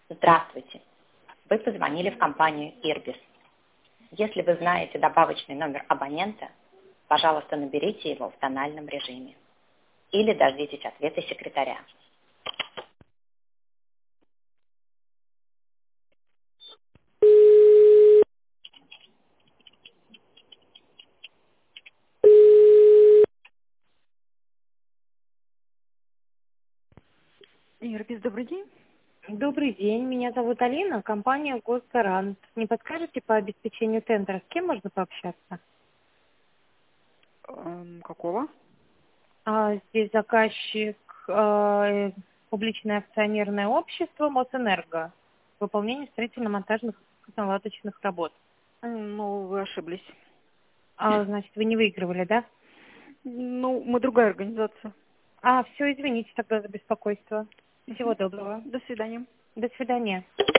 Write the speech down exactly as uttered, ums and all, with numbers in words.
Здравствуйте. Вы позвонили в компанию Ирбис. Если вы знаете добавочный номер абонента, пожалуйста, наберите его в тональном режиме. Или дождитесь ответа секретаря. Ирбис, добрый день. Добрый день, меня зовут Алина, компания Госгарант. Не подскажете по обеспечению тендера, с кем можно пообщаться? Эм, какого? А, здесь заказчик э, публичное акционерное общество Мосэнерго. Выполнение строительно-монтажных наладочных работ. М, Ну, вы ошиблись. А, значит, вы не выигрывали, да? Ну, мы другая организация. А, все, извините тогда за беспокойство. Всего Мгм. доброго. До свидания. До свидания.